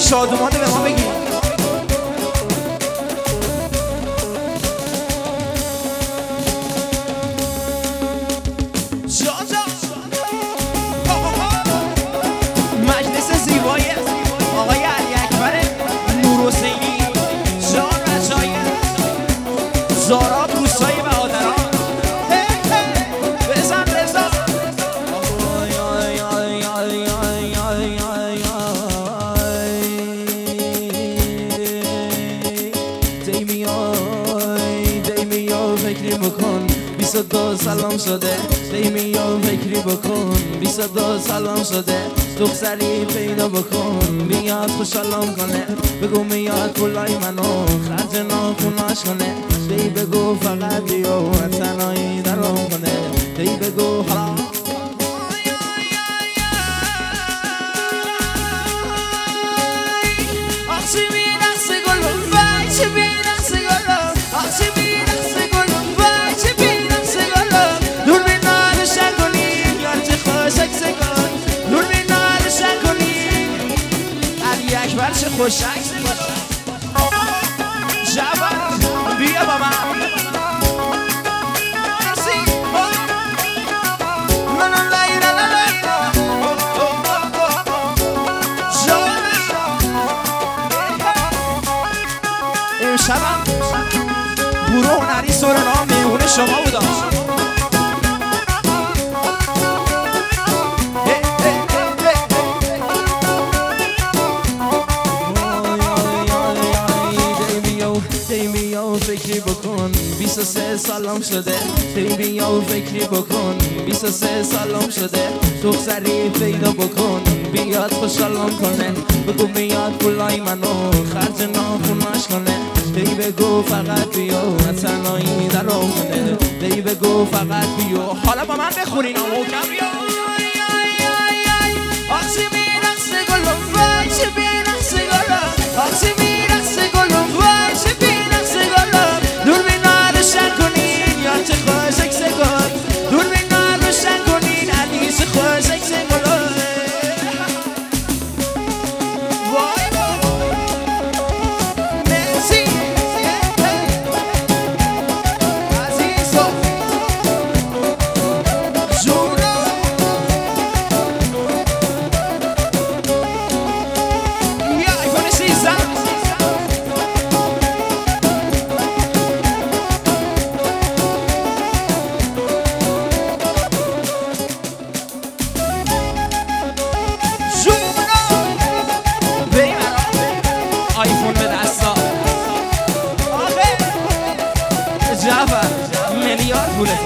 شادمانه به ما بگی. مجلس زیبای آقای علی اکبر نورحسینی، جان رجایی، زارا دوستای بهادران، بزن رضا. دیمیا فکری بکن 22 سلام شده، دیمیا فکری بکن 22 سلام شده، دختری پیدا بکن بیاد خوشحالم کنه، بگو میاد پولای منو خرج ناخوناش کنه، دی بگو فقط بیو تنهایی درام کنه، دی بگو حالا اکبر چه خوشک جوان بیا با من امشبم گروه هنری سورنا میهون شما بودم. فکری بکن 23 سالم شده، بیا فکری بکن 23 سالم شده، دختری پیدا بکن بیاد خوشحالم کنه، بگو میاد پولای منو خرج ناخوناش کنه، دی بگو فقط بیا تنهایی درام کنه، دی بگو فقط بیا. حالا با من بخونین محکم بیا. آتی میرسه گلم وای چه بیرسه گلم، آتی میرسه گلم وای چه بیرسه گلم، دور بینا روشن کنین یا چه خوشک سگل، دور بینا روشن کنین علی چه خوشک سگل. وای مرسی عزیزو جونو یا ایفون 13 آیفون به دستا آخه جعفر میلیارد پولته،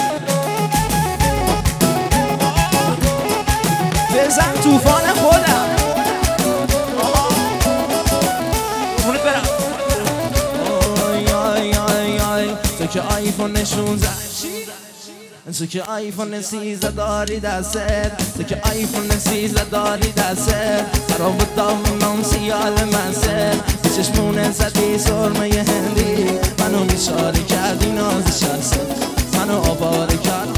بزن توفان خودم خونت برم. تو که آیفون 16 تو که آیفون 13 داری دستت، تو که آیفون 13 داری دستت، خراب دامنم سیال منسه، چشمونه زدی سرمه هندی، منو میشاری کردی نازش هست، منو آواره کرد.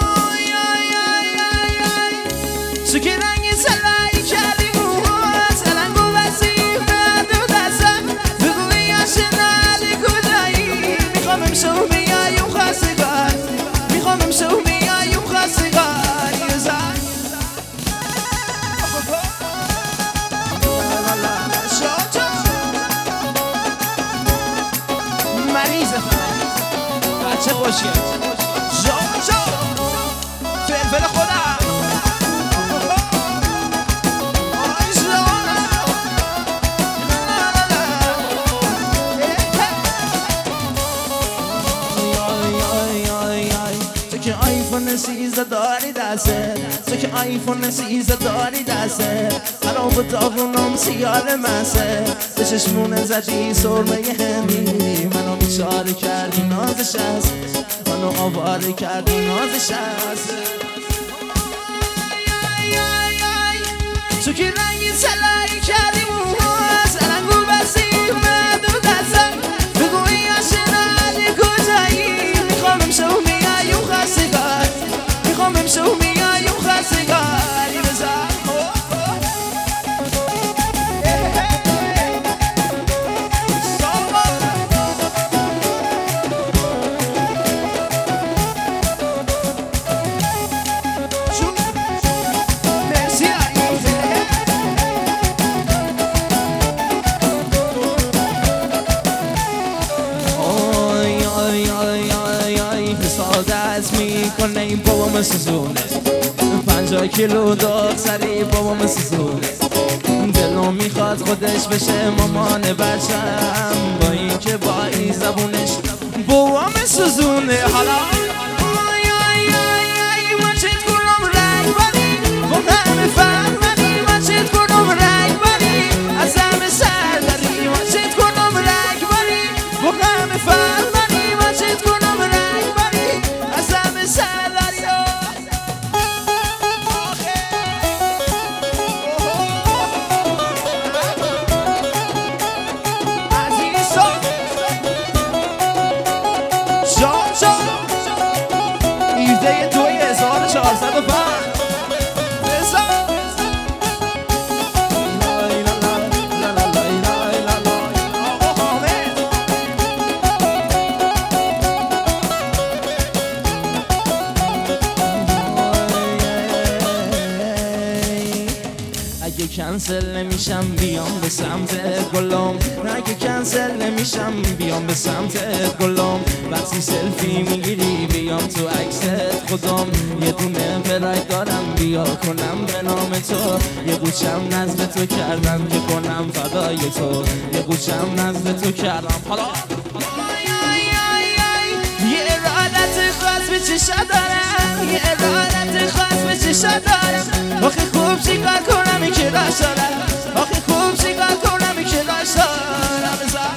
تو که رنگی سلایی کردی موهات، رنگ و وزیفه دو دستم، بگو یاشنالی کجایی، میخوام امشو بیایم خواستگار، میخوام امشو بیایم خواستگار یه زن مریضه بچه خوشیه جا فلفل خودم آیفون 13 داری دستت، تو که آیفون 13 داری دستت، خراب داغونم سیال مسه، به چشمونه زدی سرمه هندی، منو بیچاره کردی نازش هست، منو آواره کردی نازش هست. تو که رنگی سلایی کردی موهات، رنگ و وزیفه دو دستم، بگو یاشنالی کجایی، میخوام امشو میایم خواستگار، میخوام امشو میایم خواستگاری بزن. میکنه این بابام سوزونه 50 کیلو داغ سری بابام سوزونه دلو میخواد خودش بشه مامان بچم با این که با این زبونش بابام سوزونه حالا اگه کنسل نمیشم بیام به سمت گلم اگه کنسل نمیشم بیام به سمت گلم وقتی سلفی میگیری بیام تو عکست خودم یه دونه پراید دارم بیا کنم به نام تو یه قوچم نزد تو کردم که کنم فدای تو یه قوچم نزد تو کردم حالا یه ارادت خاص به چشا دارم یه ارادت خاص به چشا دارم آخه خوب چیکار کنم این که راش دارم آخه خوب چیکار کنم این که راش دارم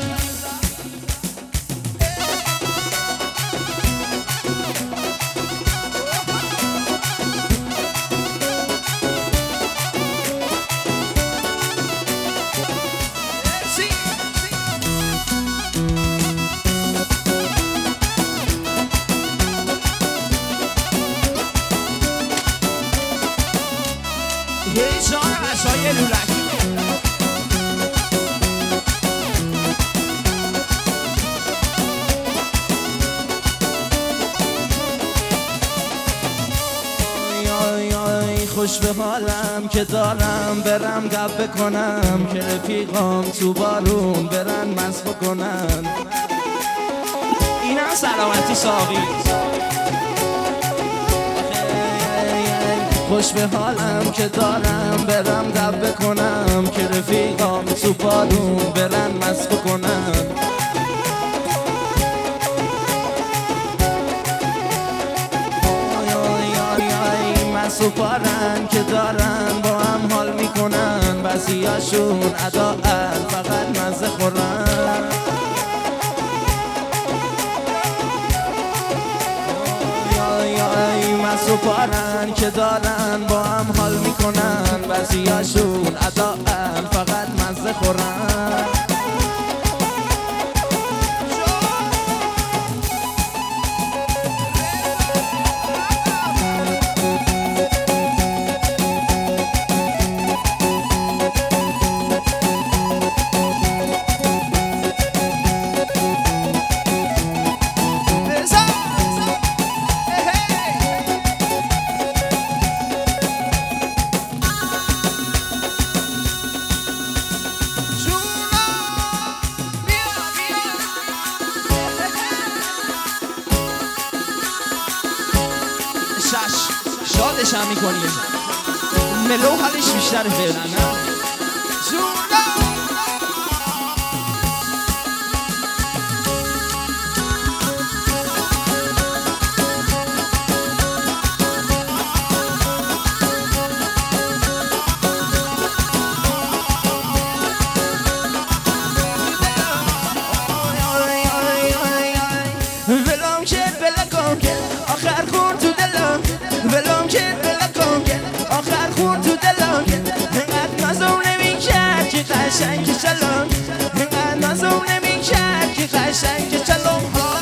یه جان عشای لولک خوش به حالم که دارم برم گپ بکنم که رفیقام تو بارون برن مست بکنن اینم سلامتی ساقی خوش به حالم که دارم برم گپ بکنم که رفیقام تو بارون برن مست بکنن سپارن که دارن با هم حال میکنن بعضیاشون اداءن فقط مزه خورن سپارن که دارن با هم حال میکنن بعضیاشون اداءن فقط مزه خورن شادش هم میکنیم ملو حالش بیشتر فعلا ولم که بلکم آخر خون تو دلم ولم که بلکم آخر خون تو دلم اینقدر نازم نمیکرد که قشنگ چلم اینقدر نازم نمیکرد که قشنگ چلم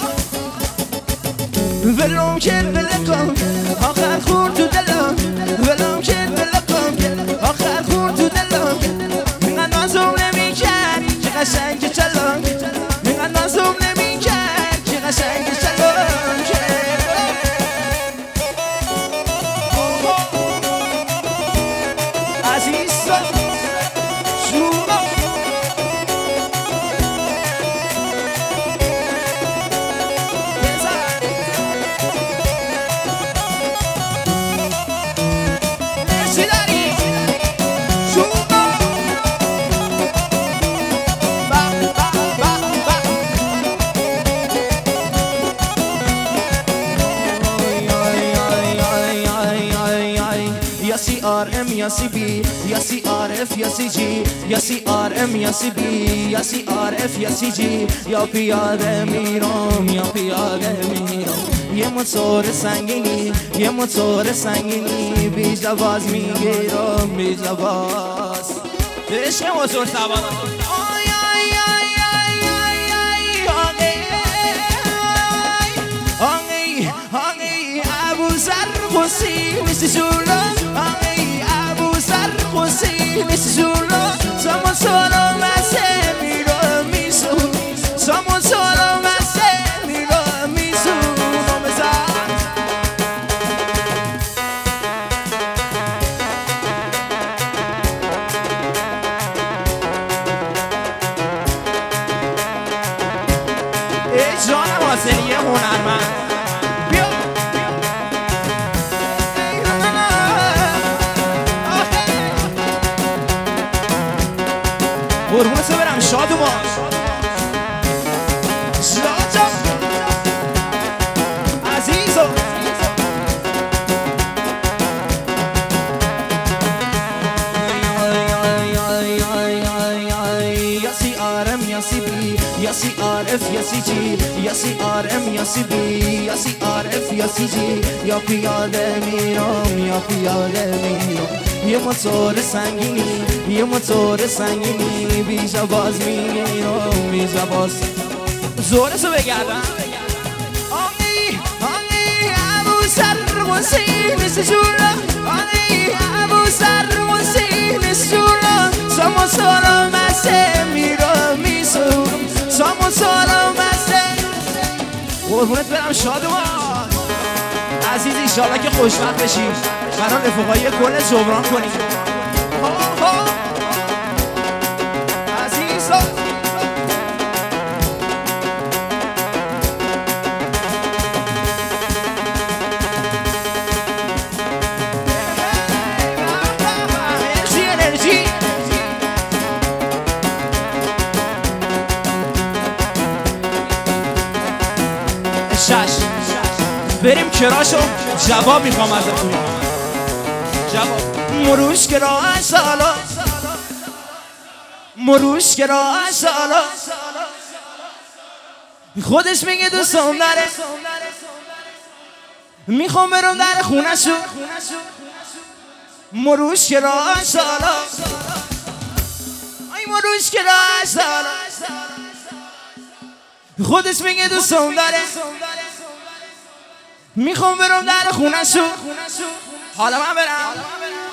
ولم که بلکم آخر خون تو دلم ولم که بلکم آخر خون تو دلم اینقدر نازم نمیکرد که قشنگ چلم اینقدر نازم نمیکرد که قشنگ چلم یاسی بی یاسی عارف یاسی جی یاسی آرم یاسی بی یاسی عارف یاسی جی یا پیاده میرم یا پیاده میرم یه موتور سنگینی یه موتور سنگینی بیج لباس میگیرم بیج لباس عشق موتور سوار ابو سرخوسی مثل جولا ابو سرخوسی مثل جولا سامون سالو مسه میرو میسو سامون سالو مسه میرو میسو ای جانم حسینی هنرمند قربونت برم شاد و باش شاد عزیزو یاسی آرم یاسی بی یاسی عارف یاسی جی یاسی آرم یاسی بی یاسی عارف یاسی جی یا پیاده میرم یا پیاده میرم یه موتور سنگینی یه موتور سنگینی بیش باز میگیرم بیش باز زورشو بگردم آنی ابو سرخوسی مثل جولا آنی ابو سرخوسی مثل جولا سامون سالو مسه میرم میسو سامون سالو مسه قربونت برم شاد و عزیزی ایشالا که خوشبخت بشیم برای رفقایی کل جبران کنیم عزیزا انرژی شش بریم کراشو جواب میخوام ازتون جواب مروشگرا سالا مروشگرا سالا خودش میگه دوستم داره میخوام برم در خونه شو مروشگرا سالا ای مروشگرا سالا خودش میگه دوستم داره میخوام برم در خونه شو حالا من برم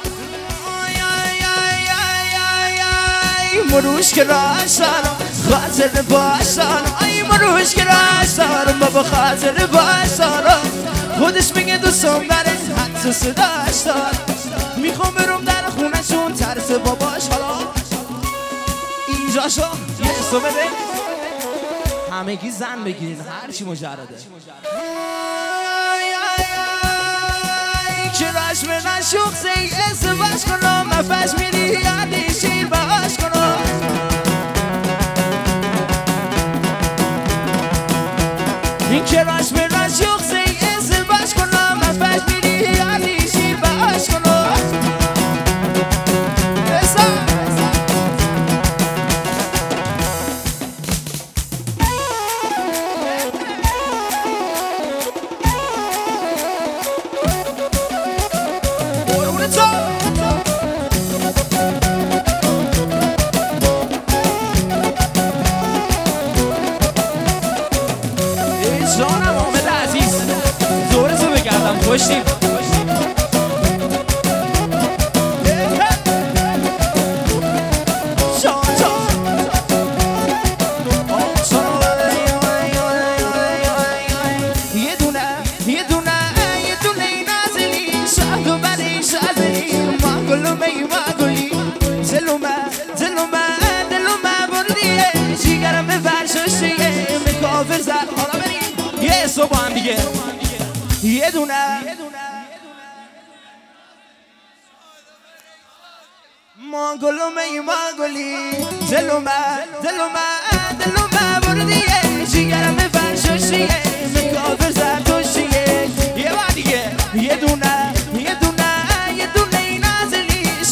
مروش که راشتارم خاطر باشتارم ای مروش که راشتارم بابا خاطر باشتارم خودش میگه دوستم داره حتی صداش دارم میخوام برم در خونه شون ترس باباش حالا اینجا شو یه حسو بده همگی زن بگیرین هرچی مجرده چراش من شوق سی ازدواج کنم مفش میری یادی شیر باش کنم این چراش من شوق سی ازدواج کنم مفش میری یادی شیر باش کنم پشتیم یه دونه نازلی شهد و بلی شهدلی ما گلومه ما گلی دلومه بردیه جیگرم به فرشوشیه مکافر زد حالا بریم یه صبح هم دیگه یه دونه مانگولی دلومه بردیه جیگرم به فرشوشیه مکافر زرتوشیه یه بار دیگه یه دونه نازلی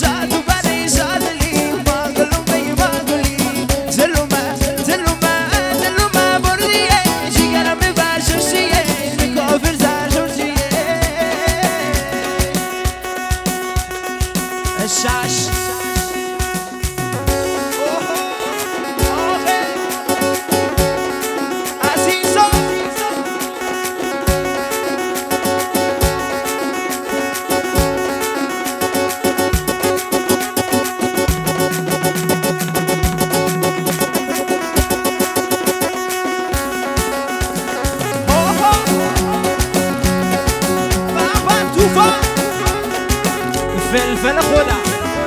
فلفل خودم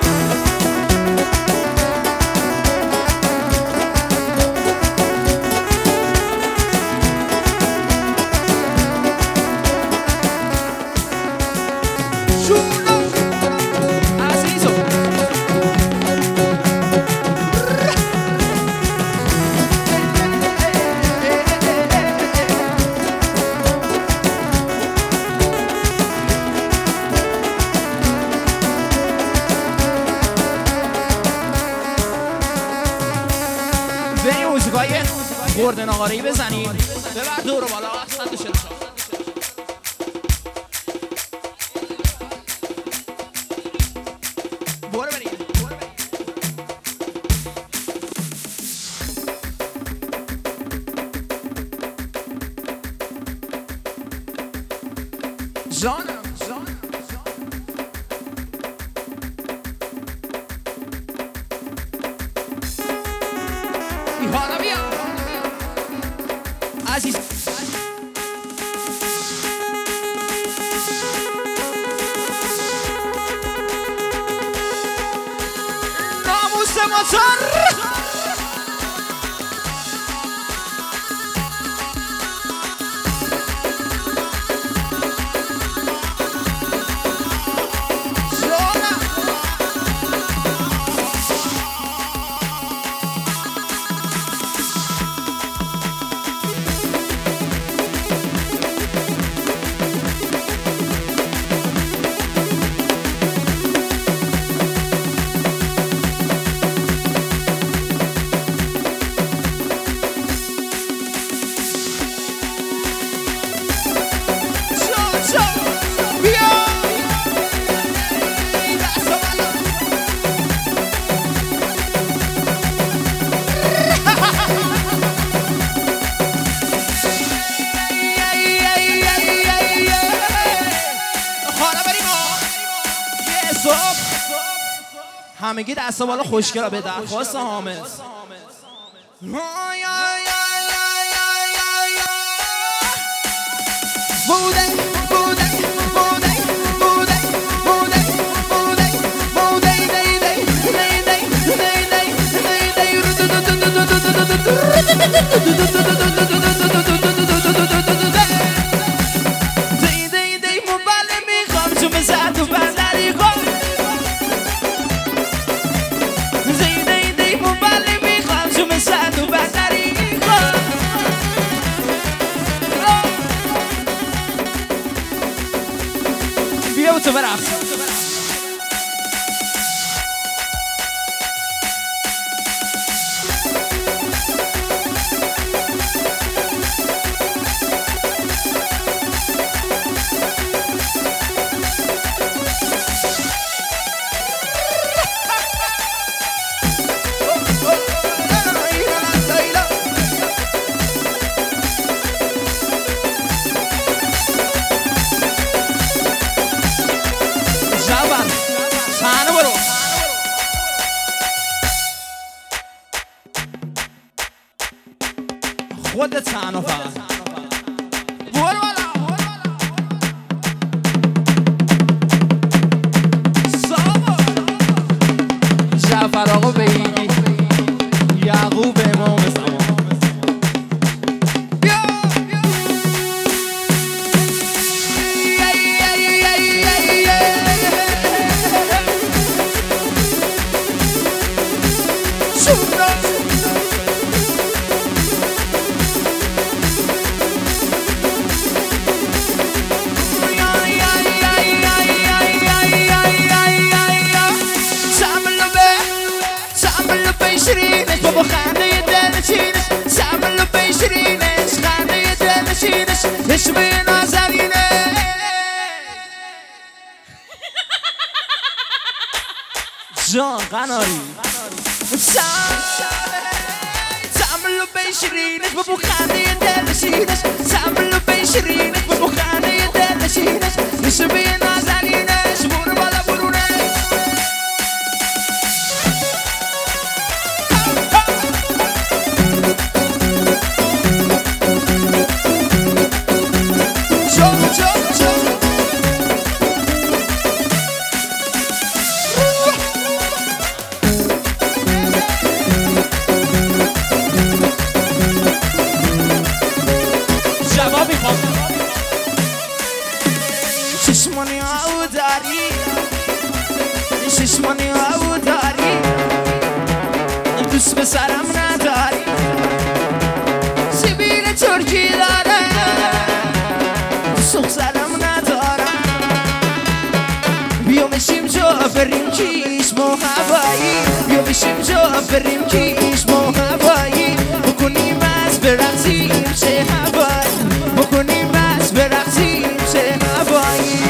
گردن آقاری بزنید ببر دور بالا صد شد برو برید جانم حالا بیا عزیز ناموس موتور همگی دستا بالا خوشگرا به درخواست حامد تو برقص خودت تنها فقط برو بالا جعفر آقا بیگی یعقوب امام زمان بابا خنده دل چینش سملو پیشرینش خنده دل چینش نشبه نازنینه جان قناری سملو پیشرینش بابا خنده دل چینش سملو پیشرینش بابا خنده دل چینش نشبه نازنینش برو بالا برونه داری ششمانی هاو داری دوست به سرم نداری سیبیل ترکی داره سوخ سرم ندارم بیا بشیم جا بریم کیش ما هوایی بیا بشیم جا بریم کیش ما هوایی بکنیم از برقصیم چه هوایی بکنیم از برقصیم چه هوایی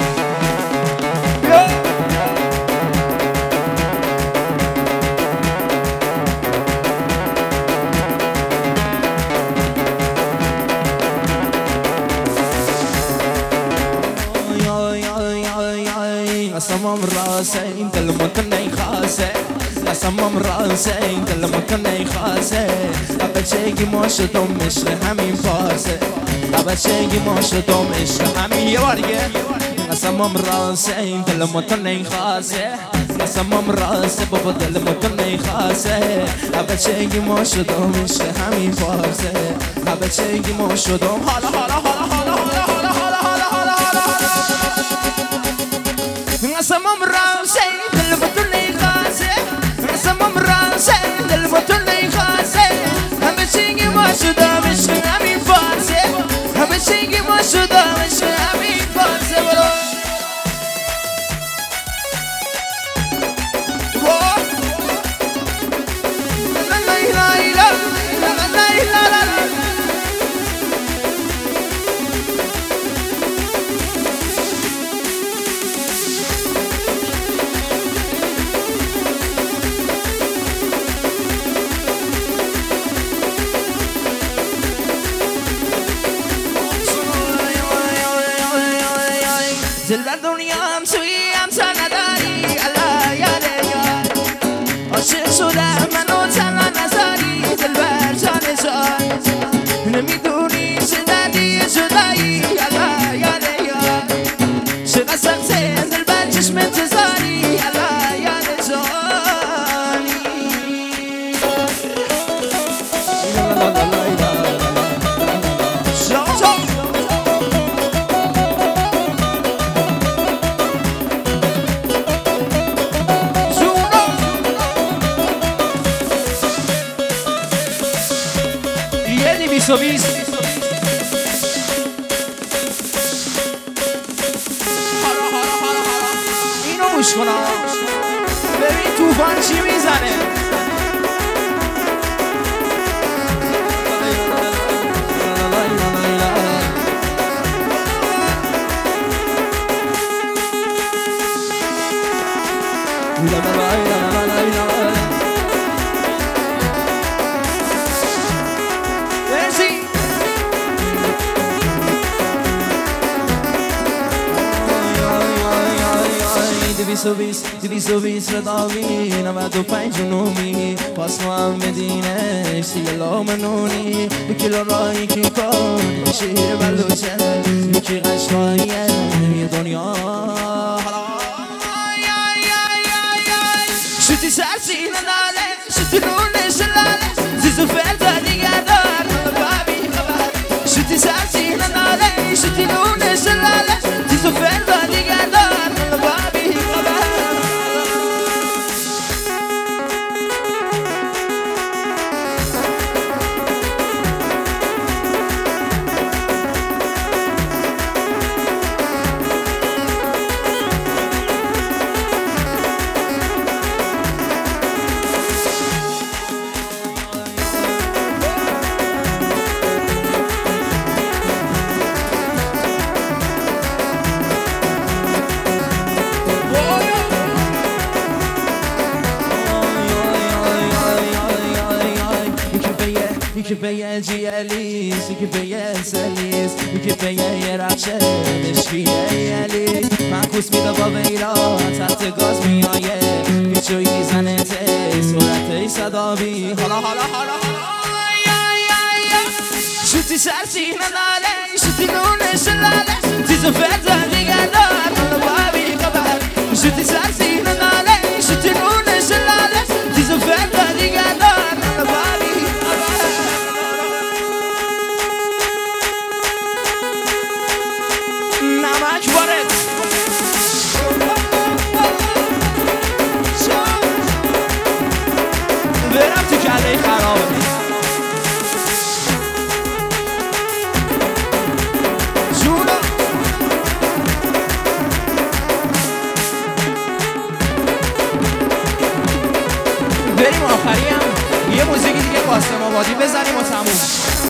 قسمم راسه این دلمت نیخواسته قسمم راسه این دلمت نیخواسته بچگی ما شدم عشق همین پاسه بچگی ما شدم عشق همین یه بار دیگه قسمم راسه این دلمت نیخواسته قسمم راسه بابا دلمت نیخواسته بچگی ما شدم عشق همین پاسه بچگی ما شدم حالا حالا حالا حالا حالا حالا حالا حالا قسمم راسه دلمت نیخواسته قسمم راسه دلمت نیخواسته همه چیگی ما شدم عشق همین پاسه همه چیگی ما شدم عشق همین پاسه برو دل بر دنیام تویم تا نداری الله یاره یار عاشق شدم منو تنها نذاری دل بر جان جان نمیدونی چه دردی جدایی الله یاره یار چقدر سخته دل بر چشم انتظاری الله یاره جانی بیست اینو گوش کنم ببین توفان چی میزنه دویست و بیست رداوی 95 جنومی پاس ما هم مدینه سیه لامنونی یکی لارایی که کن شیر بلوچه یکی قشقاییه یه دنیا شوتی سرسینه داله شوتی رونه شلاله زیزو فردا دیگه دار بابی خبر شوتی سرسینه داله شوتی رونه شلاله زیزو فردا دیگه دار بابی خبر یکی به جیلیس یکی به سلیس یکی به یه رخشه دشکیه یلیس منکوس میده با ویرا تحت گاز میایه پیچوی زنه تی صورت صدابی حالا حالا حالا شوتی سرسینه داره شوتی نونه شلاله تیز و فرد